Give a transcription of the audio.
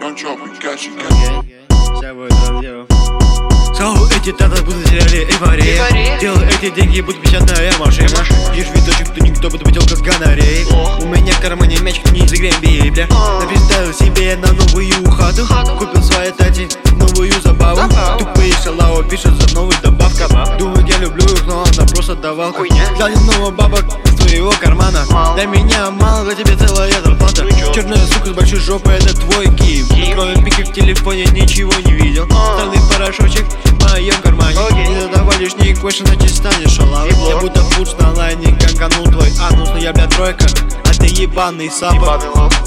on drop, we got you. Сейчас будет дело. Сказал, эти таты будут теряли эйфория. Делаю эти деньги, будут печатная машина. Ешь видочек, то никто будет хотел как гонорей. У меня в кармане мяч, не загрем библя. Напиздаю себе на новую хату. Купил своей тати новую забаву. Тупые шалава пишет за новую добавку. Думаю, я люблю их, но она просто давалка. Дали много бабок из твоего кармана. Для меня мало, для тебя целая зарплата. Черная сука с большой жопой, это твой киев. Кроме пики в телефоне ничего не видел. Старый порошочек в моем кармане. Не задавай лишних question, значит станешь шалавой. Я будто пуч на лайне, ганганул твой анус. Но я, блядь, тройка, а ты ебаный саппорт.